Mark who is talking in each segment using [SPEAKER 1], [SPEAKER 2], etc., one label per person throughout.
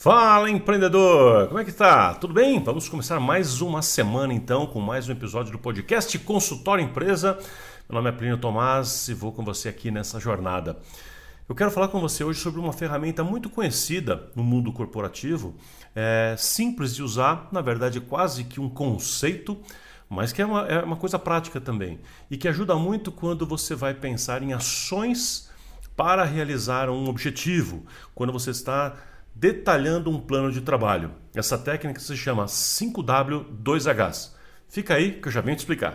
[SPEAKER 1] Fala, empreendedor! Como é que tá? Tudo bem? Vamos começar mais uma semana então com mais um episódio do podcast Consultório Empresa. Meu nome é Plínio Tomás e vou com você aqui nessa jornada. Eu quero falar com você hoje sobre uma ferramenta muito conhecida no mundo corporativo, simples de usar, na verdade quase que um conceito, mas que é uma coisa prática também e que ajuda muito quando você vai pensar em ações para realizar um objetivo, quando você está detalhando um plano de trabalho. Essa técnica se chama 5W2Hs. Fica aí que eu já venho te explicar.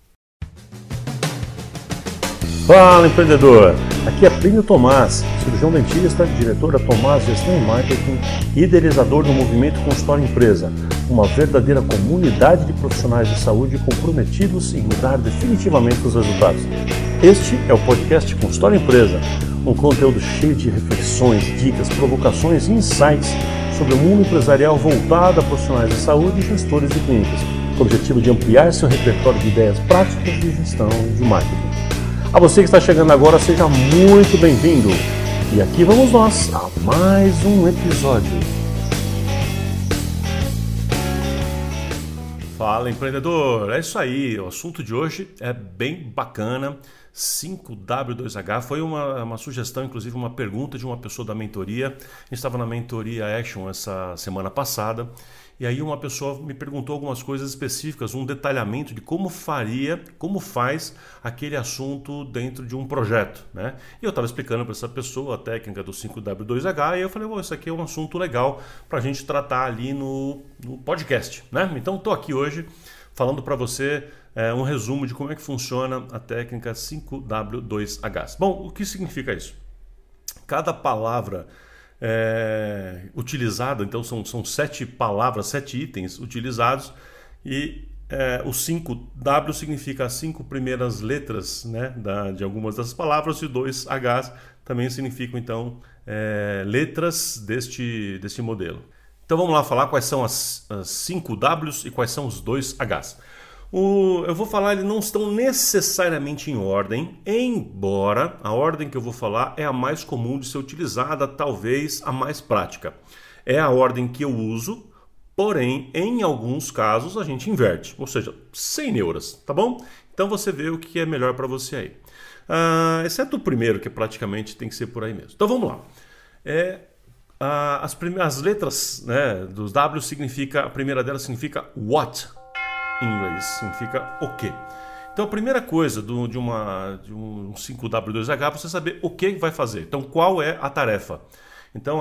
[SPEAKER 1] Fala, empreendedor! Aqui é Plínio Tomás, cirurgião dentista, diretor da Tomás Gestão e Marketing e idealizador do movimento Consultório Empresa, uma verdadeira comunidade de profissionais de saúde comprometidos em mudar definitivamente os resultados. Este é o podcast Consultório Empresa, um conteúdo cheio de reflexões, dicas, provocações e insights sobre o mundo empresarial voltado a profissionais de saúde e gestores de clínicas, com o objetivo de ampliar seu repertório de ideias práticas de gestão e de marketing. A você que está chegando agora, seja muito bem-vindo. E aqui vamos nós a mais um episódio. Fala, empreendedor! É isso aí, o assunto de hoje é bem bacana. 5W2H foi uma sugestão, inclusive uma pergunta de uma pessoa da mentoria. A gente estava na mentoria Action essa semana passada e aí uma pessoa me perguntou algumas coisas específicas, um detalhamento de como faz aquele assunto dentro de um projeto, né? E eu estava explicando para essa pessoa a técnica do 5W2H e eu falei, isso aqui é um assunto legal para a gente tratar ali no podcast, né? Então estou aqui hoje falando para você um resumo de como é que funciona a técnica 5W2Hs. Bom, o que significa isso? Cada palavra utilizada, então são 7 palavras, 7 itens utilizados e o 5W significa as 5 primeiras letras, né, de algumas dessas palavras, e 2Hs também significam então letras deste modelo. Então vamos lá falar quais são as 5 Ws e quais são os 2Hs. Eu vou falar, eles não estão necessariamente em ordem, embora a ordem que eu vou falar é a mais comum de ser utilizada, talvez a mais prática. É a ordem que eu uso, porém, em alguns casos a gente inverte, ou seja, sem neuras, tá bom? Então você vê o que é melhor para você aí. Exceto o primeiro, que praticamente tem que ser por aí mesmo. Então vamos lá. As letras, né, dos W a primeira delas significa what. Em inglês significa o quê. Então a primeira coisa de um 5W2H é você saber o que vai fazer. Então qual é a tarefa? Então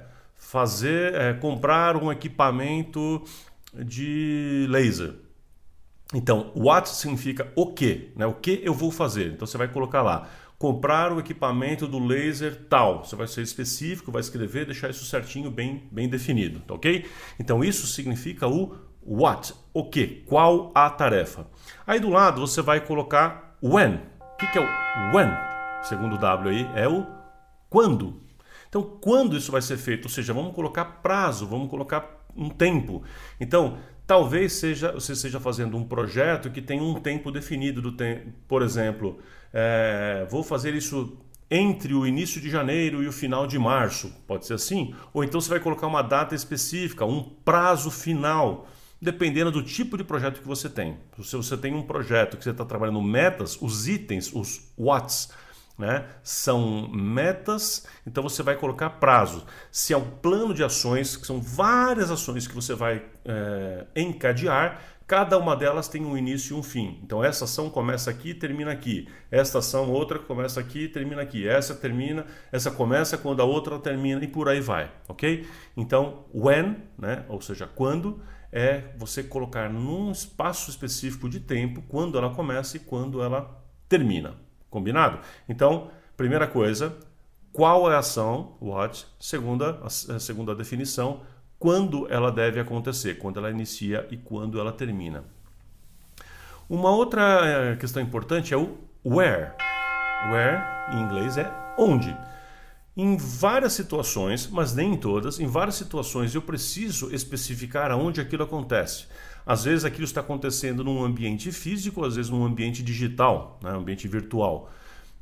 [SPEAKER 1] comprar um equipamento de laser. Então what significa o quê, né? O que eu vou fazer. Então você vai colocar lá, comprar o equipamento do laser tal. Você vai ser específico, vai escrever, deixar isso certinho, bem definido, tá ok? Então isso significa o what, o que, qual a tarefa. Aí do lado você vai colocar when. O que é o when? Segundo o W aí é o quando. Então quando isso vai ser feito, ou seja, vamos colocar prazo, vamos colocar um tempo. Então talvez você esteja fazendo um projeto que tem um tempo definido do tempo. Por exemplo, vou fazer isso entre o início de janeiro e o final de março, pode ser assim? Ou então você vai colocar uma data específica, um prazo final, dependendo do tipo de projeto que você tem. Se você tem um projeto que você está trabalhando metas, os itens, os whats, né, são metas, então você vai colocar prazo. Se é um plano de ações, que são várias ações que você vai encadear, cada uma delas tem um início e um fim. Então essa ação começa aqui e termina aqui. Esta ação, outra, começa aqui e termina aqui. Essa termina, essa começa quando a outra termina e por aí vai, ok? Então when, né, ou seja, quando, é você colocar num espaço específico de tempo quando ela começa e quando ela termina. Combinado? Então, primeira coisa, qual é a ação? What. A segunda definição, quando ela deve acontecer, quando ela inicia e quando ela termina. Uma outra questão importante é o where. Where, em inglês, é onde. Em várias situações, mas nem em todas, em várias situações eu preciso especificar aonde aquilo acontece. Às vezes aquilo está acontecendo num ambiente físico, às vezes num ambiente digital, né, um ambiente virtual.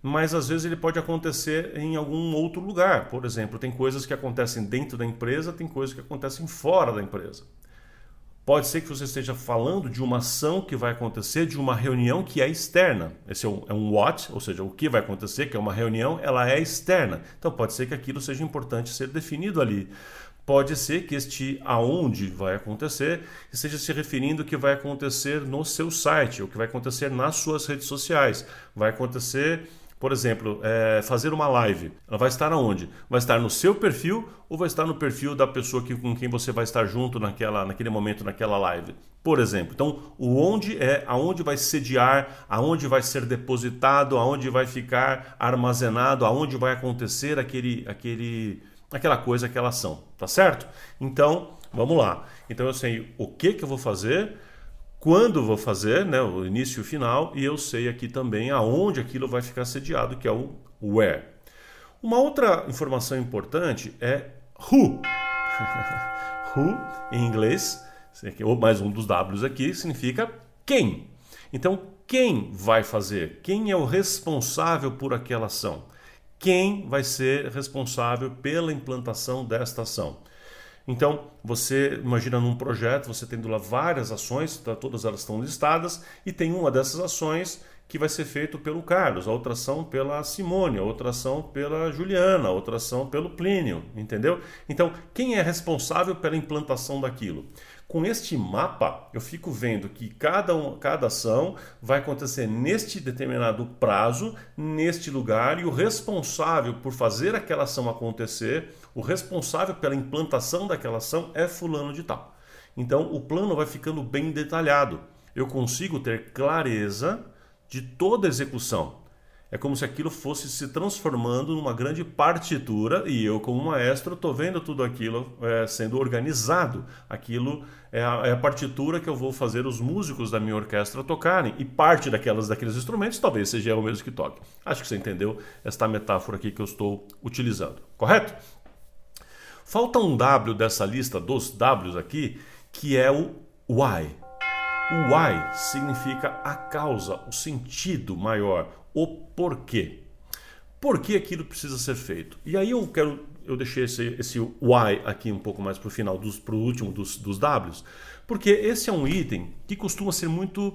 [SPEAKER 1] mas às vezes ele pode acontecer em algum outro lugar. Por exemplo, tem coisas que acontecem dentro da empresa, tem coisas que acontecem fora da empresa. Pode ser que você esteja falando de uma ação que vai acontecer, de uma reunião que é externa. Esse é um what, ou seja, o que vai acontecer, que é uma reunião, ela é externa. Então pode ser que aquilo seja importante ser definido ali. Pode ser que este aonde vai acontecer esteja se referindo ao que vai acontecer no seu site, o que vai acontecer nas suas redes sociais. Vai acontecer, por exemplo, fazer uma live. Ela vai estar aonde? Vai estar no seu perfil ou vai estar no perfil da pessoa com quem você vai estar junto naquele momento, naquela live? Por exemplo. Então, o onde é aonde vai sediar, aonde vai ser depositado, aonde vai ficar armazenado, aonde vai acontecer aquela coisa, aquela ação. Tá certo? Então, vamos lá. Então, eu sei o que eu vou fazer, quando vou fazer, né, o início e o final, e eu sei aqui também aonde aquilo vai ficar sediado, que é o where. Uma outra informação importante é who. Who, em inglês, ou mais um dos W's aqui, significa quem. Então, quem vai fazer? Quem é o responsável por aquela ação? Quem vai ser responsável pela implantação desta ação? Então, você imagina num projeto, você tendo lá várias ações, todas elas estão listadas, e tem uma dessas ações que vai ser feita pelo Carlos, a outra ação pela Simone, a outra ação pela Juliana, a outra ação pelo Plínio, entendeu? Então, quem é responsável pela implantação daquilo? Com este mapa, eu fico vendo que cada ação vai acontecer neste determinado prazo, neste lugar, e o responsável por fazer aquela ação acontecer, o responsável pela implantação daquela ação é fulano de tal. Então, o plano vai ficando bem detalhado. Eu consigo ter clareza de toda a execução. É como se aquilo fosse se transformando numa grande partitura e eu, como maestro, estou vendo tudo aquilo sendo organizado. Aquilo é a partitura que eu vou fazer os músicos da minha orquestra tocarem. E parte daqueles instrumentos talvez seja eu mesmo que toque. Acho que você entendeu esta metáfora aqui que eu estou utilizando. Correto? Falta um W dessa lista dos Ws aqui, que é o why. O why significa a causa, o sentido maior, o porquê. Por que aquilo precisa ser feito? E aí eu deixei esse why aqui um pouco mais para o final, para o último dos Ws, porque esse é um item que costuma ser muito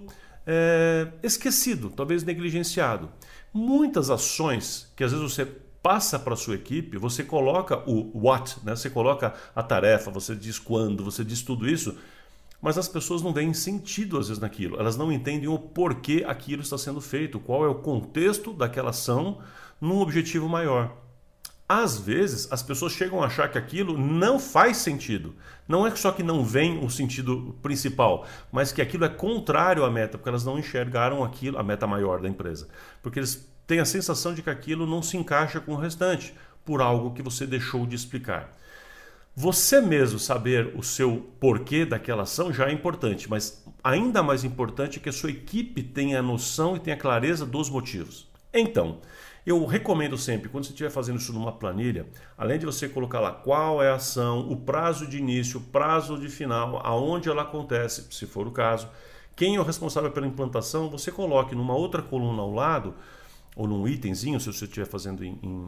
[SPEAKER 1] esquecido, talvez negligenciado. Muitas ações que às vezes você passa para a sua equipe, você coloca o what, né? Você coloca a tarefa, você diz quando, você diz tudo isso, mas as pessoas não veem sentido às vezes naquilo, elas não entendem o porquê aquilo está sendo feito, qual é o contexto daquela ação num objetivo maior. Às vezes as pessoas chegam a achar que aquilo não faz sentido, não é só que não vem o sentido principal, mas que aquilo é contrário à meta, porque elas não enxergaram aquilo, a meta maior da empresa, porque eles têm a sensação de que aquilo não se encaixa com o restante, por algo que você deixou de explicar. Você mesmo saber o seu porquê daquela ação já é importante, mas ainda mais importante é que a sua equipe tenha a noção e tenha a clareza dos motivos. Então, eu recomendo sempre, quando você estiver fazendo isso numa planilha, além de você colocar lá qual é a ação, o prazo de início, o prazo de final, aonde ela acontece, se for o caso, quem é o responsável pela implantação, você coloque numa outra coluna ao lado, ou num itemzinho, se você estiver fazendo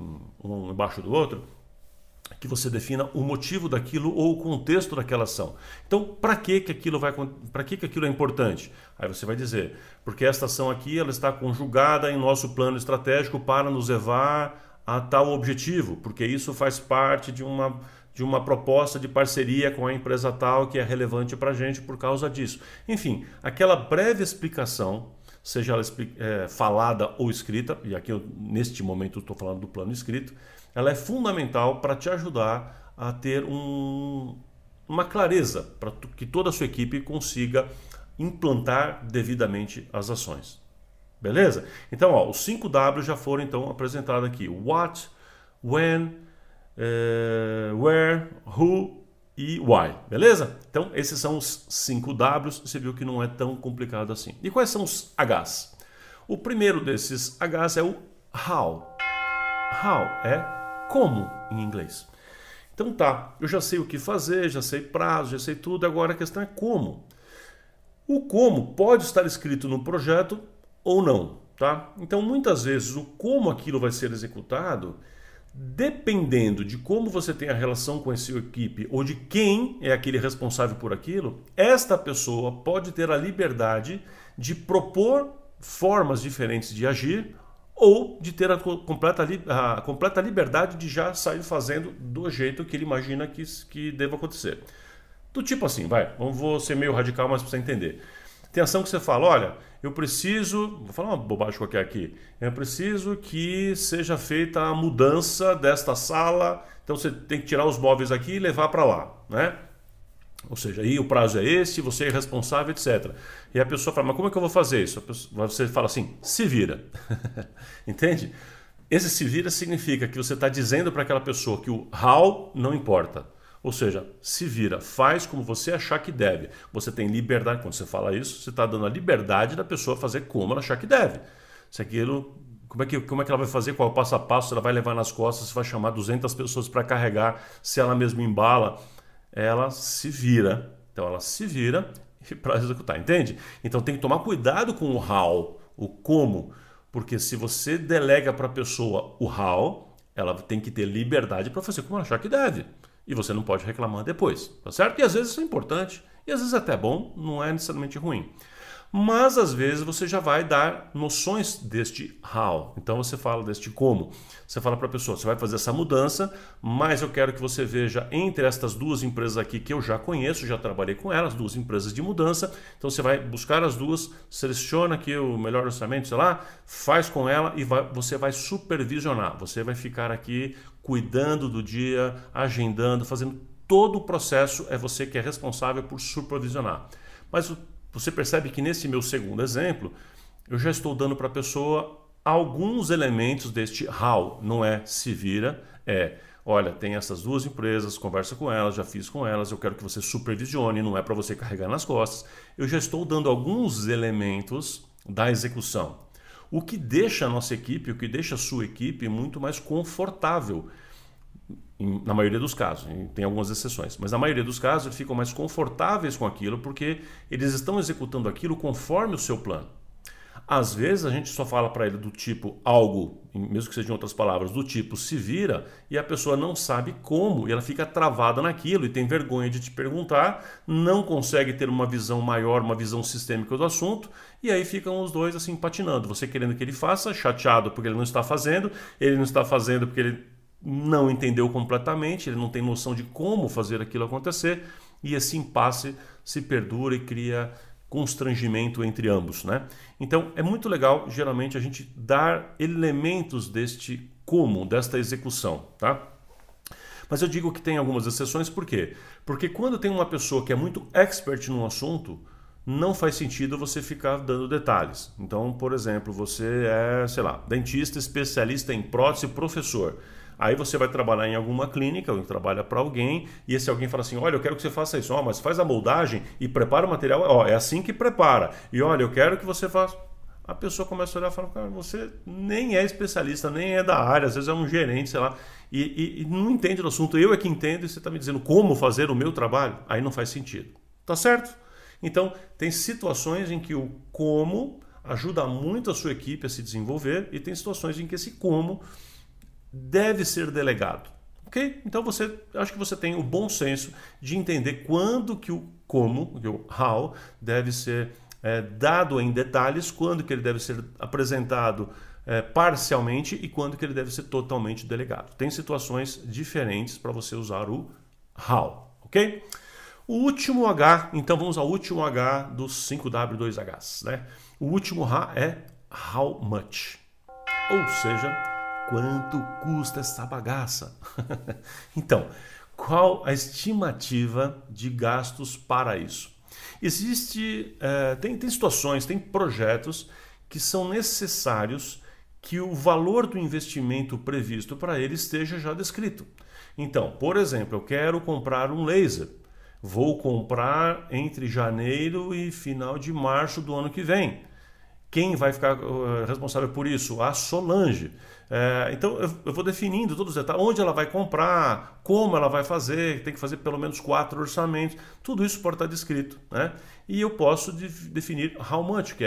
[SPEAKER 1] um embaixo do outro, que você defina o motivo daquilo ou o contexto daquela ação. Então, para que aquilo é importante? Aí você vai dizer, porque esta ação aqui ela está conjugada em nosso plano estratégico para nos levar a tal objetivo, porque isso faz parte de uma proposta de parceria com a empresa tal que é relevante para a gente por causa disso. Enfim, aquela breve explicação, seja ela falada ou escrita, e aqui neste momento eu estou falando do plano escrito, ela é fundamental para te ajudar a ter uma clareza, para que toda a sua equipe consiga implantar devidamente as ações. Beleza? Então, os 5 W já foram então apresentados aqui. What, when, where, who e why. Beleza? Então, esses são os 5 Ws. Você viu que não é tão complicado assim. E quais são os Hs? O primeiro desses Hs é o how. How é como em inglês. Então tá, eu já sei o que fazer, já sei prazo, já sei tudo, agora a questão é como. O como pode estar escrito no projeto ou não. tá? Então, muitas vezes, o como aquilo vai ser executado, dependendo de como você tem a relação com a sua equipe ou de quem é aquele responsável por aquilo, esta pessoa pode ter a liberdade de propor formas diferentes de agir ou de ter a completa liberdade de já sair fazendo do jeito que ele imagina que deva acontecer. Do tipo assim, vou ser meio radical, mas para você entender. Tem ação que você fala, olha, eu preciso, vou falar uma bobagem qualquer aqui, eu preciso que seja feita a mudança desta sala, então você tem que tirar os móveis aqui e levar para lá, né? Ou seja, aí o prazo é esse, você é responsável, etc. E a pessoa fala, mas como é que eu vou fazer isso? Você fala assim, se vira. Entende? Esse se vira significa que você está dizendo para aquela pessoa que o how não importa. Ou seja, se vira, faz como você achar que deve. Você tem liberdade, quando você fala isso, você está dando a liberdade da pessoa fazer como ela achar que deve. Se aquilo, como é que ela vai fazer, qual é o passo a passo, se ela vai levar nas costas, se vai chamar 200 pessoas para carregar, se ela mesma embala, ela se vira. Então ela se vira para executar, entende? Então tem que tomar cuidado com o how, o como, porque se você delega para a pessoa o how, ela tem que ter liberdade para fazer como ela achar que deve. E você não pode reclamar depois, tá certo? E às vezes isso é importante, e às vezes até bom, não é necessariamente ruim. Mas às vezes você já vai dar noções deste how. Então você fala deste como. Você fala para a pessoa, você vai fazer essa mudança, mas eu quero que você veja entre estas duas empresas aqui que eu já conheço, já trabalhei com elas, duas empresas de mudança. Então você vai buscar as duas, seleciona aqui o melhor orçamento, sei lá, faz com ela e você vai supervisionar. Você vai ficar aqui cuidando do dia, agendando, fazendo todo o processo, é você que é responsável por supervisionar. Mas você percebe que nesse meu segundo exemplo, eu já estou dando para a pessoa alguns elementos deste how. Não é se vira, olha, tem essas duas empresas, conversa com elas, já fiz com elas, eu quero que você supervisione, não é para você carregar nas costas. Eu já estou dando alguns elementos da execução. O que deixa a nossa equipe, o que deixa a sua equipe muito mais confortável. Na maioria dos casos, tem algumas exceções, mas na maioria dos casos eles ficam mais confortáveis com aquilo porque eles estão executando aquilo conforme o seu plano. Às vezes a gente só fala para ele do tipo algo, mesmo que seja em outras palavras, do tipo se vira, e a pessoa não sabe como, e ela fica travada naquilo e tem vergonha de te perguntar, não consegue ter uma visão maior, uma visão sistêmica do assunto, e aí ficam os dois assim patinando, você querendo que ele faça, chateado porque ele não está fazendo porque ele não entendeu completamente, ele não tem noção de como fazer aquilo acontecer, e esse impasse se perdura e cria constrangimento entre ambos, né? Então é muito legal geralmente a gente dar elementos deste como, desta execução, tá? Mas eu digo que tem algumas exceções, por quê? Porque quando tem uma pessoa que é muito expert num assunto, não faz sentido você ficar dando detalhes. Então, por exemplo, você é, sei lá, dentista, especialista em prótese, professor. Aí você vai trabalhar em alguma clínica, ou trabalha para alguém, e esse alguém fala assim, olha, eu quero que você faça isso, mas faz a moldagem e prepara o material, é assim que prepara. E olha, eu quero que você faça... A pessoa começa a olhar e fala, cara, você nem é especialista, nem é da área, às vezes é um gerente, sei lá, e não entende do assunto, eu é que entendo, e você está me dizendo como fazer o meu trabalho? Aí não faz sentido, tá certo? Então, tem situações em que o como ajuda muito a sua equipe a se desenvolver, e tem situações em que esse como deve ser delegado, ok? Então acho que você tem o bom senso de entender quando que o como, o how, deve ser dado em detalhes, quando que ele deve ser apresentado parcialmente e quando que ele deve ser totalmente delegado. Tem situações diferentes para você usar o how, ok? O último H, então vamos ao último H dos 5W2Hs, né? O último H é how much, ou seja, quanto custa essa bagaça? Então, qual a estimativa de gastos para isso? Tem situações, tem projetos que são necessários que o valor do investimento previsto para ele esteja já descrito. Então, por exemplo, eu quero comprar um laser. Vou comprar entre janeiro e final de março do ano que vem. Quem vai ficar responsável por isso? A Solange. Então eu vou definindo todos os detalhes, onde ela vai comprar, como ela vai fazer, tem que fazer pelo menos 4 orçamentos, tudo isso pode estar descrito, né? E eu posso definir how much, que é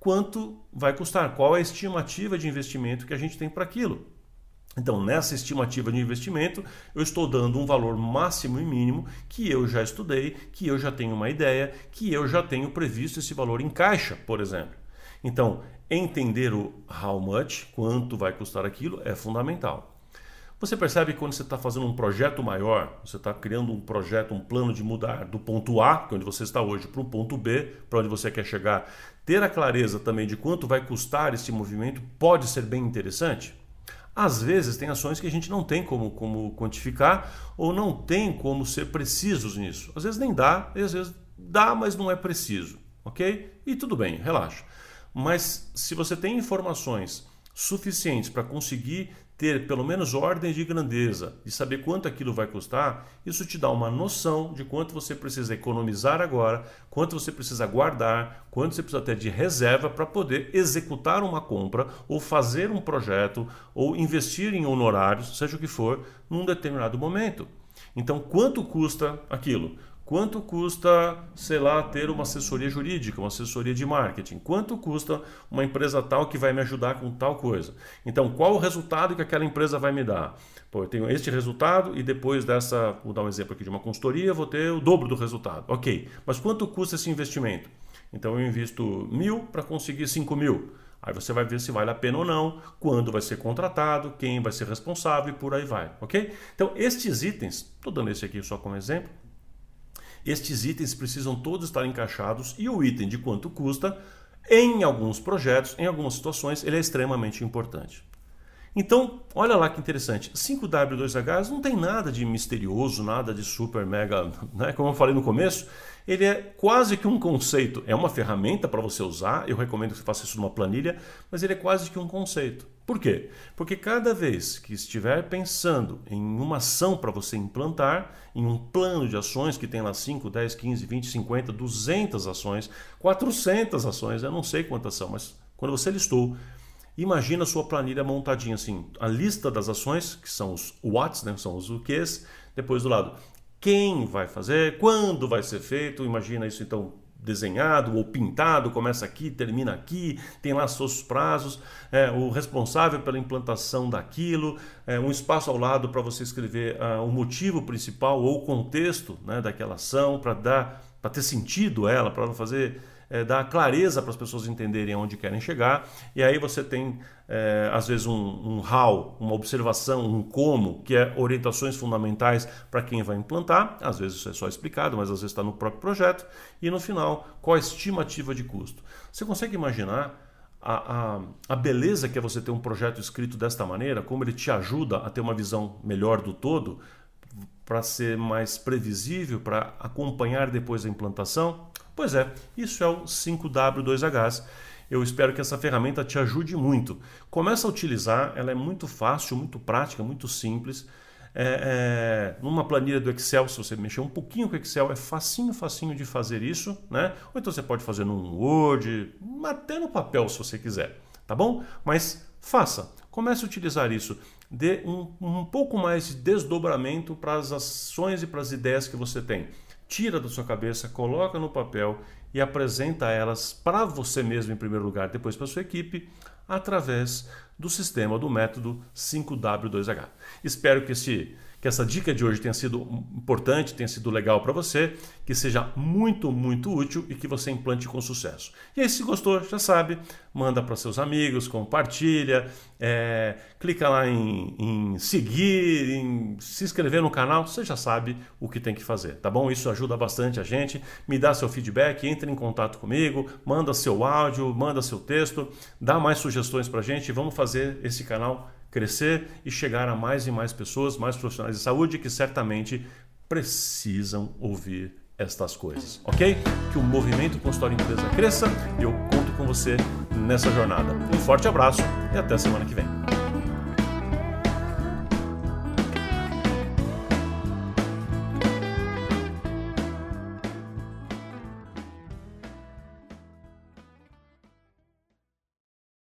[SPEAKER 1] quanto vai custar, qual é a estimativa de investimento que a gente tem para aquilo. Então, nessa estimativa de investimento, eu estou dando um valor máximo e mínimo que eu já estudei, que eu já tenho uma ideia, que eu já tenho previsto esse valor em caixa, por exemplo. Então, entender o how much, quanto vai custar aquilo, é fundamental. Você percebe que quando você está fazendo um projeto maior, você está criando um projeto, um plano de mudar do ponto A, que é onde você está hoje, para o ponto B, para onde você quer chegar, ter a clareza também de quanto vai custar esse movimento pode ser bem interessante? Às vezes tem ações que a gente não tem como quantificar ou não tem como ser precisos nisso. Às vezes nem dá, às vezes dá, mas não é preciso, ok? E tudo bem, relaxa. Mas se você tem informações suficientes para conseguir ter pelo menos ordem de grandeza e saber quanto aquilo vai custar, isso te dá uma noção de quanto você precisa economizar agora, quanto você precisa guardar, quanto você precisa ter de reserva para poder executar uma compra ou fazer um projeto ou investir em honorários, seja o que for, num determinado momento. Então, quanto custa aquilo? Quanto custa, sei lá, ter uma assessoria jurídica, uma assessoria de marketing? Quanto custa uma empresa tal que vai me ajudar com tal coisa? Então, qual o resultado que aquela empresa vai me dar? Pô, eu tenho este resultado e depois dessa, vou dar um exemplo aqui de uma consultoria, vou ter o dobro do resultado. Ok, mas quanto custa esse investimento? Então, eu invisto 1.000 para conseguir 5.000. Aí você vai ver se vale a pena ou não, quando vai ser contratado, quem vai ser responsável e por aí vai, ok? Então, estes itens, estou dando esse aqui só como exemplo, estes itens precisam todos estar encaixados e o item de quanto custa, em alguns projetos, em algumas situações, ele é extremamente importante. Então, olha lá que interessante, 5W2H não tem nada de misterioso, nada de super mega, né? Como eu falei no começo, ele é quase que um conceito, é uma ferramenta para você usar, eu recomendo que você faça isso numa planilha, mas ele é quase que um conceito. Por quê? Porque cada vez que estiver pensando em uma ação para você implantar, em um plano de ações que tem lá 5, 10, 15, 20, 50, 200 ações, 400 ações, eu não sei quantas são, mas quando você listou, imagina a sua planilha montadinha assim, a lista das ações, que são os whats, né, são os o quês, depois do lado, quem vai fazer, quando vai ser feito, imagina isso então desenhado ou pintado, começa aqui, termina aqui, tem lá seus prazos, o responsável pela implantação daquilo, um espaço ao lado para você escrever o motivo principal ou o contexto, né, daquela ação, para ter sentido ela, para não fazer... dar clareza para as pessoas entenderem aonde querem chegar, e aí você tem às vezes um how, uma observação, um como, que é orientações fundamentais para quem vai implantar, às vezes isso é só explicado, mas às vezes está no próprio projeto, e no final, qual a estimativa de custo. Você consegue imaginar a beleza que é você ter um projeto escrito desta maneira, como ele te ajuda a ter uma visão melhor do todo, para ser mais previsível, para acompanhar depois a implantação? Pois é, isso é o 5W2Hs. Eu espero que essa ferramenta te ajude muito. Começa a utilizar, ela é muito fácil, muito prática, muito simples. Numa planilha do Excel, se você mexer um pouquinho com o Excel, é facinho de fazer isso, né? Ou então você pode fazer num Word, até no papel se você quiser, tá bom? Mas faça, comece a utilizar isso. Dê um pouco mais de desdobramento para as ações e para as ideias que você tem. Tira da sua cabeça, coloca no papel e apresenta elas para você mesmo em primeiro lugar, depois para a sua equipe, através do sistema, do método 5W2H. Espero que essa dica de hoje tenha sido importante, tenha sido legal para você, que seja muito útil e que você implante com sucesso. E aí, se gostou, já sabe, manda para seus amigos, compartilha, clica lá em seguir, em se inscrever no canal, você já sabe o que tem que fazer, tá bom? Isso ajuda bastante a gente, me dá seu feedback, entre em contato comigo, manda seu áudio, manda seu texto, dá mais sugestões para a gente, vamos fazer esse canal crescer e chegar a mais e mais pessoas, mais profissionais de saúde que certamente precisam ouvir estas coisas, ok? Que o movimento Consultório Empresa cresça e eu conto com você nessa jornada. Um forte abraço e até semana que vem.